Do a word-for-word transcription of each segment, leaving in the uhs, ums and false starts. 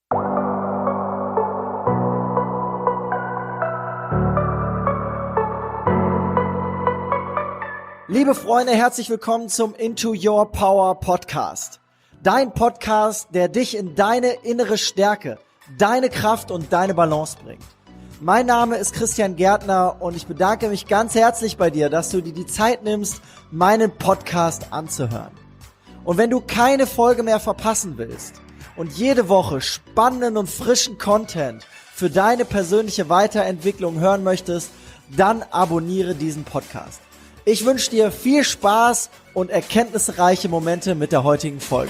Liebe Freunde, herzlich willkommen zum Into Your Power Podcast. Dein Podcast, der dich in deine innere Stärke, deine Kraft und deine Balance bringt. Mein Name ist Christian Gärtner und ich bedanke mich ganz herzlich bei dir, dass du dir die Zeit nimmst, meinen Podcast anzuhören. Und wenn du keine Folge mehr verpassen willst und jede Woche spannenden und frischen Content für deine persönliche Weiterentwicklung hören möchtest, dann abonniere diesen Podcast. Ich wünsche dir viel Spaß und erkenntnisreiche Momente mit der heutigen Folge.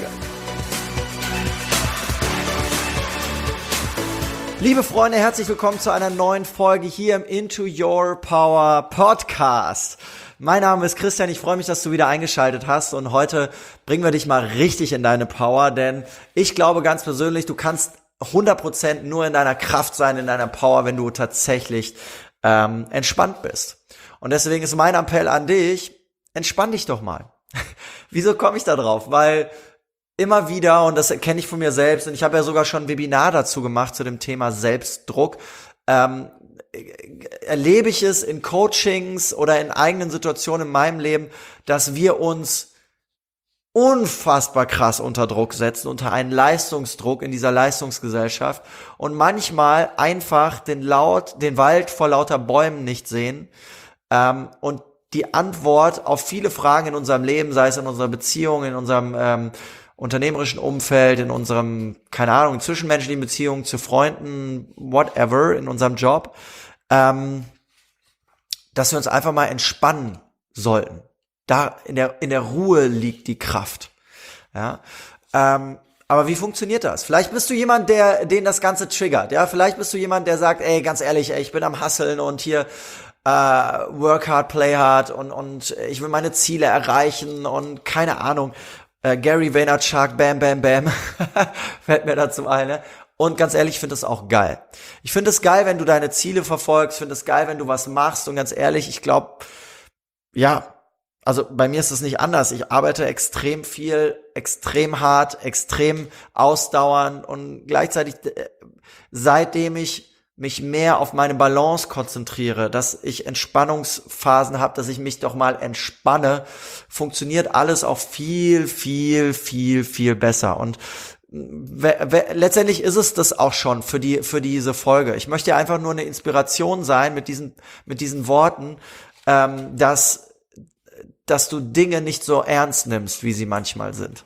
Liebe Freunde, herzlich willkommen zu einer neuen Folge hier im Into Your Power Podcast. Mein Name ist Christian, ich freue mich, dass du wieder eingeschaltet hast und heute bringen wir dich mal richtig in deine Power, denn ich glaube ganz persönlich, du kannst hundert Prozent nur in deiner Kraft sein, in deiner Power, wenn du tatsächlich ähm, entspannt bist. Und deswegen ist mein Appell an dich, entspann dich doch mal. Wieso komme ich da drauf? Weil immer wieder, und das kenne ich von mir selbst, und ich habe ja sogar schon ein Webinar dazu gemacht zu dem Thema Selbstdruck, ähm, erlebe ich es in Coachings oder in eigenen Situationen in meinem Leben, dass wir uns unfassbar krass unter Druck setzen, unter einen Leistungsdruck in dieser Leistungsgesellschaft und manchmal einfach den Laut, den Wald vor lauter Bäumen nicht sehen. Ähm, und die Antwort auf viele Fragen in unserem Leben, sei es in unserer Beziehung, in unserem ähm, unternehmerischen Umfeld, in unserem, keine Ahnung, zwischenmenschlichen Beziehungen zu Freunden, whatever, in unserem Job, ähm, dass wir uns einfach mal entspannen sollten. Da in der in der Ruhe liegt die Kraft. Ja. Ähm, aber wie funktioniert das? Vielleicht bist du jemand, der den das Ganze triggert. Ja, vielleicht bist du jemand, der sagt, ey, ganz ehrlich, ey, ich bin am Hustlen und hier Uh, work hard, play hard und und ich will meine Ziele erreichen und keine Ahnung, uh, Gary Vaynerchuk, bam, bam, bam, fällt mir dazu ein, ne? Und ganz ehrlich, ich finde das auch geil. Ich finde es geil, wenn du deine Ziele verfolgst, finde es geil, wenn du was machst und ganz ehrlich, ich glaube, ja, also bei mir ist es nicht anders. Ich arbeite extrem viel, extrem hart, extrem ausdauernd und gleichzeitig, seitdem ich mich mehr auf meine Balance konzentriere, dass ich Entspannungsphasen habe, dass ich mich doch mal entspanne, funktioniert alles auch viel, viel, viel, viel besser. Und we- we- letztendlich ist es das auch schon für die für diese Folge. Ich möchte einfach nur eine Inspiration sein mit diesen mit diesen Worten, ähm, dass dass du Dinge nicht so ernst nimmst, wie sie manchmal sind,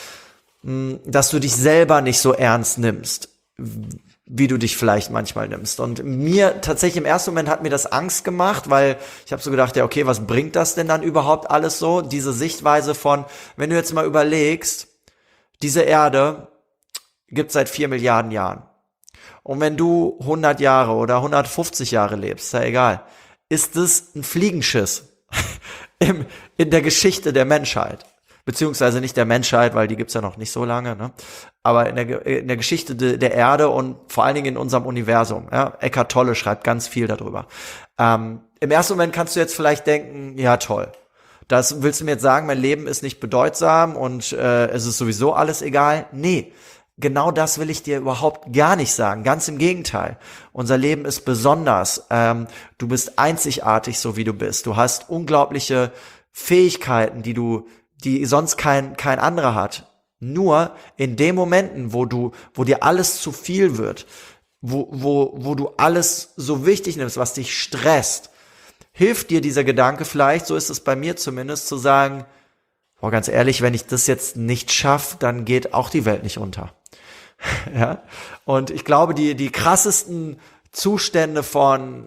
dass du dich selber nicht so ernst nimmst, wie du dich vielleicht manchmal nimmst. Und mir tatsächlich im ersten Moment hat mir das Angst gemacht, weil ich habe so gedacht, ja okay, was bringt das denn dann überhaupt alles so? Diese Sichtweise von, wenn du jetzt mal überlegst, diese Erde gibt es seit vier Milliarden Jahren. Und wenn du hundert Jahre oder hundertfünfzig Jahre lebst, ist ja egal, ist es ein Fliegenschiss im, in der Geschichte der Menschheit. Beziehungsweise nicht der Menschheit, weil die gibt's ja noch nicht so lange, ne? Aber in der, in der Geschichte de, der Erde und vor allen Dingen in unserem Universum. Ja? Eckhart Tolle schreibt ganz viel darüber. Ähm, im ersten Moment kannst du jetzt vielleicht denken, ja toll, das willst du mir jetzt sagen, mein Leben ist nicht bedeutsam und äh, es ist sowieso alles egal? Nee, genau das will ich dir überhaupt gar nicht sagen. Ganz im Gegenteil. Unser Leben ist besonders. Ähm, du bist einzigartig, so wie du bist. Du hast unglaubliche Fähigkeiten, die du die sonst kein kein anderer hat. Nur in den Momenten, wo du wo dir alles zu viel wird, wo wo wo du alles so wichtig nimmst, was dich stresst, hilft dir dieser Gedanke vielleicht, so ist es bei mir zumindest, zu sagen, boah, ganz ehrlich, wenn ich das jetzt nicht schaffe, dann geht auch die Welt nicht unter. Ja? Und ich glaube, die die krassesten Zustände von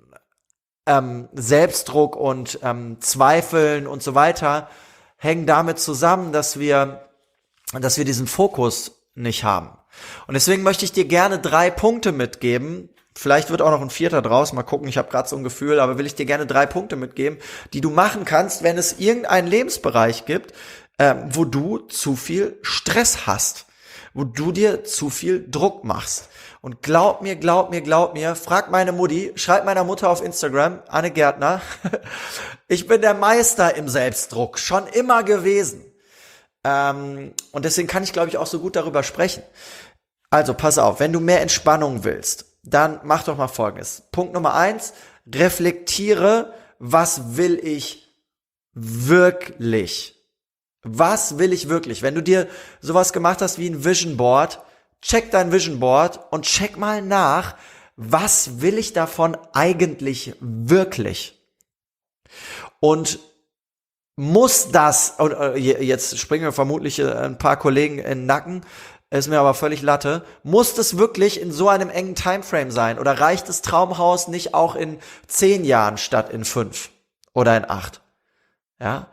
ähm, Selbstdruck und ähm, Zweifeln und so weiter hängen damit zusammen, dass wir, dass wir diesen Fokus nicht haben. Und deswegen möchte ich dir gerne drei Punkte mitgeben. Vielleicht wird auch noch ein vierter draus. Mal gucken, ich habe gerade so ein Gefühl, aber will ich dir gerne drei Punkte mitgeben, die du machen kannst, wenn es irgendeinen Lebensbereich gibt, äh, wo du zu viel Stress hast, wo du dir zu viel Druck machst. Und glaub mir, glaub mir, glaub mir, frag meine Mutti, schreib meiner Mutter auf Instagram, Anne Gärtner, ich bin der Meister im Selbstdruck, schon immer gewesen. Ähm, und deswegen kann ich, glaube ich, auch so gut darüber sprechen. Also pass auf, wenn du mehr Entspannung willst, dann mach doch mal Folgendes. Punkt Nummer eins, reflektiere, was will ich wirklich? Was will ich wirklich? Wenn du dir sowas gemacht hast wie ein Vision Board, check dein Vision Board und check mal nach, was will ich davon eigentlich wirklich? Und muss das, und jetzt springen wir vermutlich ein paar Kollegen in den Nacken, ist mir aber völlig Latte, muss das wirklich in so einem engen Timeframe sein? Oder reicht das Traumhaus nicht auch in zehn Jahren statt in fünf oder in acht? Ja?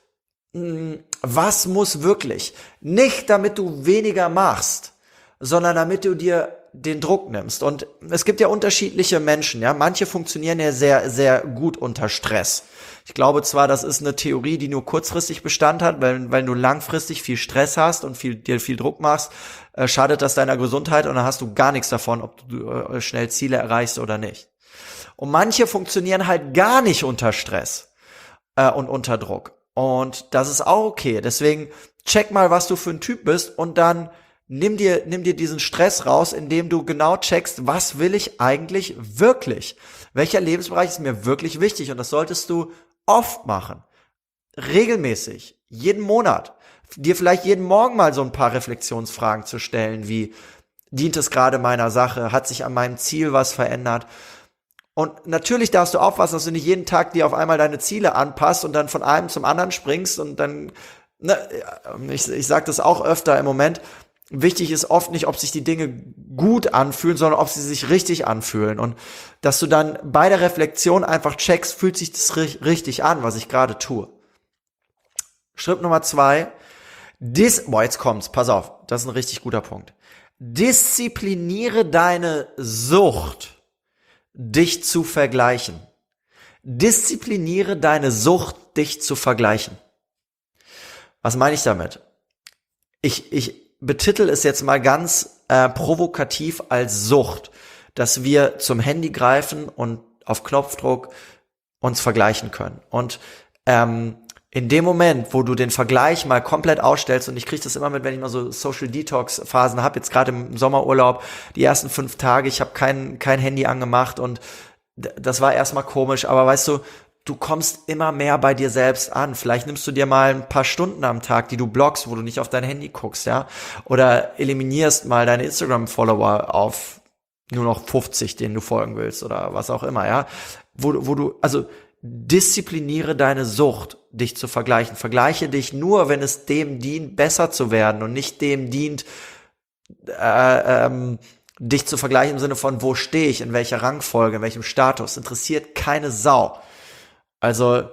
Was muss wirklich? Nicht damit du weniger machst, sondern damit du dir den Druck nimmst. Und es gibt ja unterschiedliche Menschen, ja. Manche funktionieren ja sehr, sehr gut unter Stress. Ich glaube zwar, das ist eine Theorie, die nur kurzfristig Bestand hat, weil, weil du langfristig viel Stress hast und viel, dir viel Druck machst, äh, schadet das deiner Gesundheit und dann hast du gar nichts davon, ob du äh, schnell Ziele erreichst oder nicht. Und manche funktionieren halt gar nicht unter Stress äh, und unter Druck. Und das ist auch okay. Deswegen check mal, was du für ein Typ bist und dann nimm dir, nimm dir diesen Stress raus, indem du genau checkst, was will ich eigentlich wirklich? Welcher Lebensbereich ist mir wirklich wichtig? Und das solltest du oft machen. Regelmäßig. Jeden Monat. Dir vielleicht jeden Morgen mal so ein paar Reflexionsfragen zu stellen, wie, dient es gerade meiner Sache? Hat sich an meinem Ziel was verändert? Und natürlich darfst du aufpassen, dass du nicht jeden Tag dir auf einmal deine Ziele anpasst und dann von einem zum anderen springst und dann, ne, ich, ich sage das auch öfter im Moment, wichtig ist oft nicht, ob sich die Dinge gut anfühlen, sondern ob sie sich richtig anfühlen. Und dass du dann bei der Reflexion einfach checkst, fühlt sich das richtig an, was ich gerade tue. Schritt Nummer zwei, dis, boah, jetzt kommt's, pass auf, das ist ein richtig guter Punkt. Diszipliniere deine Sucht, dich zu vergleichen. Diszipliniere deine Sucht, dich zu vergleichen. Was meine ich damit? Ich, ich betitel es jetzt mal ganz äh, provokativ als Sucht, dass wir zum Handy greifen und auf Knopfdruck uns vergleichen können. Und ähm, in dem Moment, wo du den Vergleich mal komplett ausstellst, und ich kriege das immer mit, wenn ich mal so Social Detox Phasen habe, jetzt gerade im Sommerurlaub, die ersten fünf Tage, ich habe kein kein Handy angemacht und das war erstmal komisch, aber weißt du, du kommst immer mehr bei dir selbst an. Vielleicht nimmst du dir mal ein paar Stunden am Tag, die du blockst, wo du nicht auf dein Handy guckst, ja, oder eliminierst mal deine Instagram-Follower auf nur noch fünfzig, denen du folgen willst oder was auch immer, ja, wo, wo du, also diszipliniere deine Sucht, dich zu vergleichen. Vergleiche dich nur, wenn es dem dient, besser zu werden und nicht dem dient, äh, ähm, dich zu vergleichen im Sinne von, wo stehe ich, in welcher Rangfolge, in welchem Status. Interessiert keine Sau. Also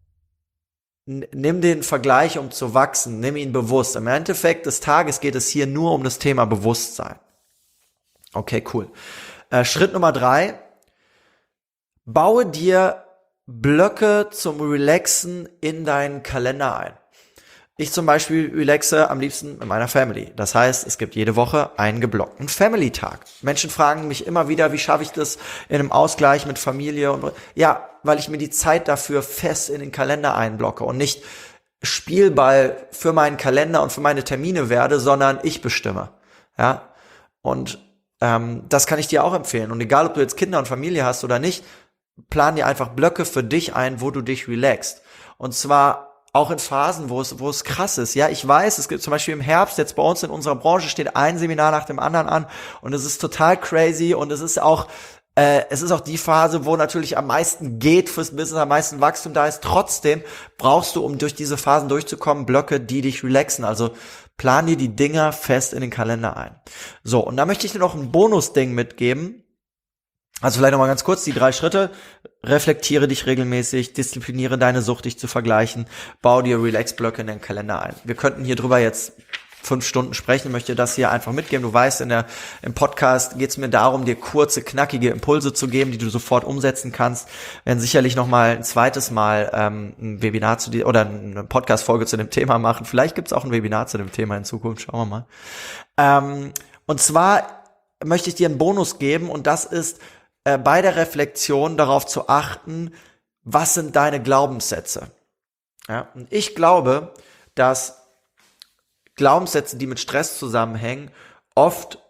nimm den Vergleich, um zu wachsen, nimm ihn bewusst. Im Endeffekt des Tages geht es hier nur um das Thema Bewusstsein. Okay, cool. Äh, Schritt Nummer drei, baue dir Blöcke zum Relaxen in deinen Kalender ein. Ich zum Beispiel relaxe am liebsten mit meiner Family. Das heißt, es gibt jede Woche einen geblockten Family-Tag. Menschen fragen mich immer wieder, wie schaffe ich das in einem Ausgleich mit Familie? Und ja, weil ich mir die Zeit dafür fest in den Kalender einblocke und nicht Spielball für meinen Kalender und für meine Termine werde, sondern ich bestimme. Ja, und ähm, das kann ich dir auch empfehlen. Und egal, ob du jetzt Kinder und Familie hast oder nicht, plan dir einfach Blöcke für dich ein, wo du dich relaxst. Und zwar auch in Phasen, wo es, wo es krass ist. Ja, ich weiß, es gibt zum Beispiel im Herbst, jetzt bei uns in unserer Branche steht ein Seminar nach dem anderen an und es ist total crazy und es ist auch, äh, es ist auch die Phase, wo natürlich am meisten geht fürs Business, am meisten Wachstum da ist. Trotzdem brauchst du, um durch diese Phasen durchzukommen, Blöcke, die dich relaxen. Also plan dir die Dinger fest in den Kalender ein. So, und da möchte ich dir noch ein Bonusding mitgeben. Also vielleicht nochmal ganz kurz die drei Schritte. Reflektiere dich regelmäßig, diszipliniere deine Sucht, dich zu vergleichen, bau dir Relax-Blöcke in den Kalender ein. Wir könnten hier drüber jetzt fünf Stunden sprechen, möchte das hier einfach mitgeben. Du weißt, in der im Podcast geht es mir darum, dir kurze, knackige Impulse zu geben, die du sofort umsetzen kannst. Wir werden sicherlich nochmal ein zweites Mal ähm, ein Webinar zu dir oder eine Podcast-Folge zu dem Thema machen. Vielleicht gibt es auch ein Webinar zu dem Thema in Zukunft, schauen wir mal. Ähm, und zwar möchte ich dir einen Bonus geben und das ist, bei der Reflexion darauf zu achten, was sind deine Glaubenssätze? Ja, und ich glaube, dass Glaubenssätze, die mit Stress zusammenhängen, oft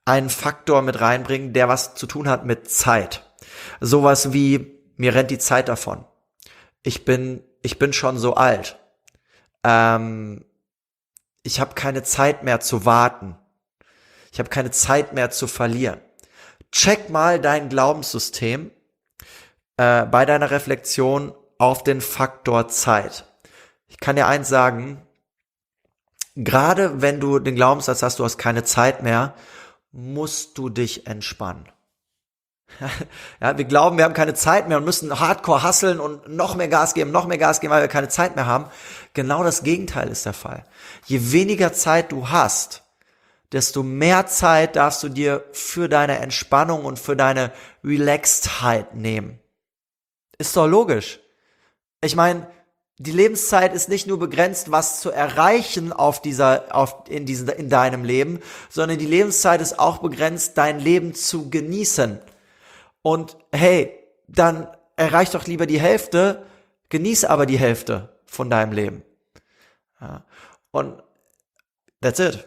einen Faktor mit reinbringen, der was zu tun hat mit Zeit. Sowas wie, mir rennt die Zeit davon. Ich bin, ich bin schon so alt. Ähm, ich habe keine Zeit mehr zu warten. Ich habe keine Zeit mehr zu verlieren. Check mal dein Glaubenssystem äh, bei deiner Reflexion auf den Faktor Zeit. Ich kann dir eins sagen, gerade wenn du den Glaubenssatz hast, du hast keine Zeit mehr, musst du dich entspannen. Ja, wir glauben, wir haben keine Zeit mehr und müssen hardcore hustlen und noch mehr Gas geben, noch mehr Gas geben, weil wir keine Zeit mehr haben. Genau das Gegenteil ist der Fall. Je weniger Zeit du hast, desto mehr Zeit darfst du dir für deine Entspannung und für deine Relaxedheit nehmen. Ist doch logisch. Ich meine, die Lebenszeit ist nicht nur begrenzt, was zu erreichen auf dieser, auf, in diesem, in deinem Leben, sondern die Lebenszeit ist auch begrenzt, dein Leben zu genießen. Und hey, dann erreich doch lieber die Hälfte, genieß aber die Hälfte von deinem Leben. Ja. Und that's it.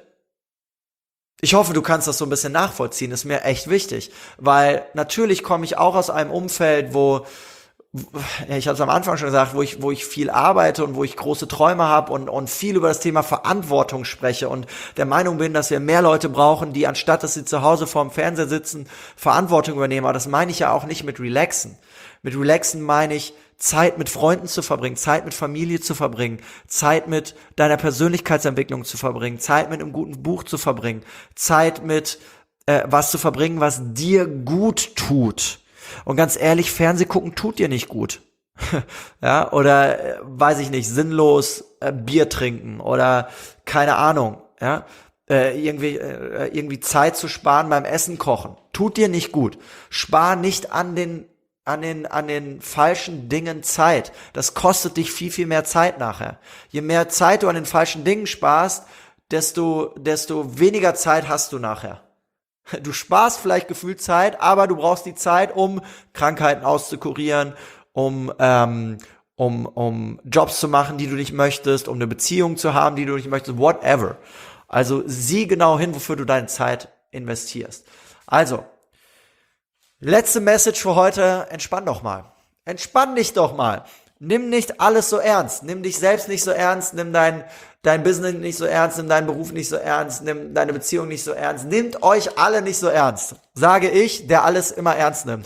Ich hoffe, du kannst das so ein bisschen nachvollziehen, ist mir echt wichtig, weil natürlich komme ich auch aus einem Umfeld, wo, ja, ich habe es am Anfang schon gesagt, wo ich wo ich viel arbeite und wo ich große Träume habe und und viel über das Thema Verantwortung spreche und der Meinung bin, dass wir mehr Leute brauchen, die anstatt dass sie zu Hause vorm Fernseher sitzen, Verantwortung übernehmen. Aber das meine ich ja auch nicht mit relaxen. Mit relaxen meine ich Zeit mit Freunden zu verbringen, Zeit mit Familie zu verbringen, Zeit mit deiner Persönlichkeitsentwicklung zu verbringen, Zeit mit einem guten Buch zu verbringen, Zeit mit äh, was zu verbringen, was dir gut tut. Und ganz ehrlich, Fernseh gucken tut dir nicht gut. Ja, oder äh, weiß ich nicht, sinnlos äh, Bier trinken oder keine Ahnung, ja, äh, irgendwie äh, irgendwie Zeit zu sparen beim Essen kochen. Tut dir nicht gut. Spar nicht an den an den an den falschen Dingen Zeit. Das kostet dich viel viel mehr Zeit nachher. Je mehr Zeit du an den falschen Dingen sparst, desto desto weniger Zeit hast du nachher. Du sparst vielleicht gefühlt Zeit, aber du brauchst die Zeit, um Krankheiten auszukurieren, um ähm, um um Jobs zu machen, die du nicht möchtest, um eine Beziehung zu haben, die du nicht möchtest, whatever. Also sieh genau hin, wofür du deine Zeit investierst. Also, letzte Message für heute, entspann doch mal. Entspann dich doch mal. Nimm nicht alles so ernst. Nimm dich selbst nicht so ernst, nimm dein dein Business nicht so ernst, nimm deinen Beruf nicht so ernst, nimm deine Beziehung nicht so ernst. Nehmt euch alle nicht so ernst. Sage ich, der alles immer ernst nimmt.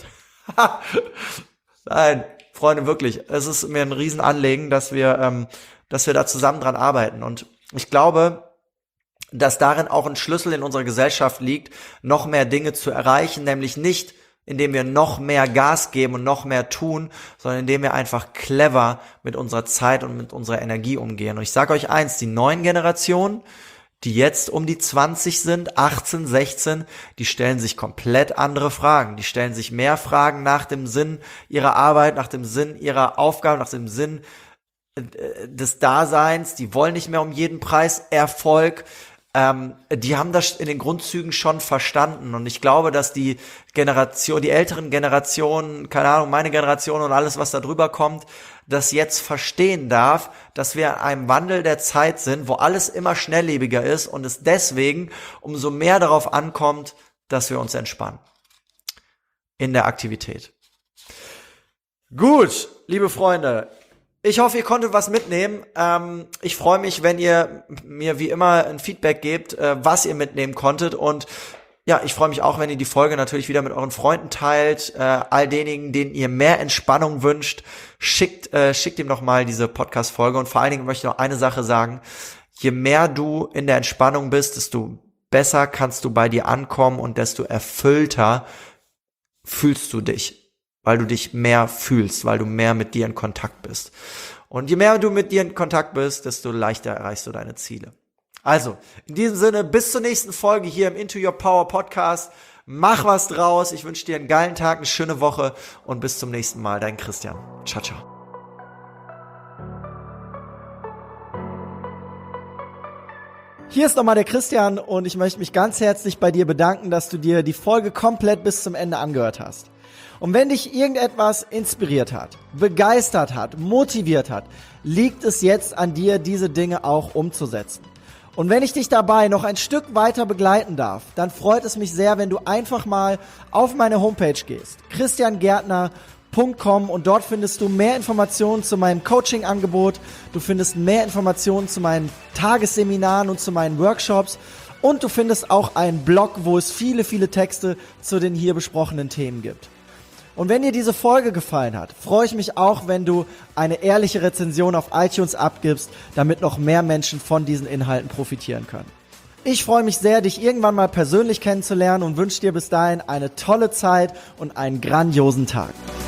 Nein, Freunde, wirklich. Es ist mir ein Riesenanliegen, dass wir, ähm, dass wir da zusammen dran arbeiten. Und ich glaube, dass darin auch ein Schlüssel in unserer Gesellschaft liegt, noch mehr Dinge zu erreichen, nämlich nicht indem wir noch mehr Gas geben und noch mehr tun, sondern indem wir einfach clever mit unserer Zeit und mit unserer Energie umgehen. Und ich sage euch eins, die neuen Generationen, die jetzt um die zwanzig sind, achtzehn, sechzehn, die stellen sich komplett andere Fragen. Die stellen sich mehr Fragen nach dem Sinn ihrer Arbeit, nach dem Sinn ihrer Aufgabe, nach dem Sinn des Daseins. Die wollen nicht mehr um jeden Preis Erfolg. Ähm, die haben das in den Grundzügen schon verstanden und ich glaube, dass die Generation, die älteren Generationen, keine Ahnung, meine Generation und alles, was da drüber kommt, das jetzt verstehen darf, dass wir in einem Wandel der Zeit sind, wo alles immer schnelllebiger ist und es deswegen umso mehr darauf ankommt, dass wir uns entspannen in der Aktivität. Gut, liebe Freunde, ich hoffe, ihr konntet was mitnehmen. Ähm, ich freue mich, wenn ihr mir wie immer ein Feedback gebt, äh, was ihr mitnehmen konntet. Und ja, ich freue mich auch, wenn ihr die Folge natürlich wieder mit euren Freunden teilt. Äh, all denjenigen, denen ihr mehr Entspannung wünscht, schickt äh, schickt ihm noch mal diese Podcast-Folge. Und vor allen Dingen möchte ich noch eine Sache sagen. Je mehr du in der Entspannung bist, desto besser kannst du bei dir ankommen und desto erfüllter fühlst du dich. Weil du dich mehr fühlst, weil du mehr mit dir in Kontakt bist. Und je mehr du mit dir in Kontakt bist, desto leichter erreichst du deine Ziele. Also, in diesem Sinne, bis zur nächsten Folge hier im Into Your Power Podcast. Mach was draus. Ich wünsche dir einen geilen Tag, eine schöne Woche und bis zum nächsten Mal. Dein Christian. Ciao, ciao. Hier ist nochmal der Christian und ich möchte mich ganz herzlich bei dir bedanken, dass du dir die Folge komplett bis zum Ende angehört hast. Und wenn dich irgendetwas inspiriert hat, begeistert hat, motiviert hat, liegt es jetzt an dir, diese Dinge auch umzusetzen. Und wenn ich dich dabei noch ein Stück weiter begleiten darf, dann freut es mich sehr, wenn du einfach mal auf meine Homepage gehst, christian gärtner punkt com, und dort findest du mehr Informationen zu meinem Coaching-Angebot, du findest mehr Informationen zu meinen Tagesseminaren und zu meinen Workshops und du findest auch einen Blog, wo es viele, viele Texte zu den hier besprochenen Themen gibt. Und wenn dir diese Folge gefallen hat, freue ich mich auch, wenn du eine ehrliche Rezension auf iTunes abgibst, damit noch mehr Menschen von diesen Inhalten profitieren können. Ich freue mich sehr, dich irgendwann mal persönlich kennenzulernen und wünsche dir bis dahin eine tolle Zeit und einen grandiosen Tag.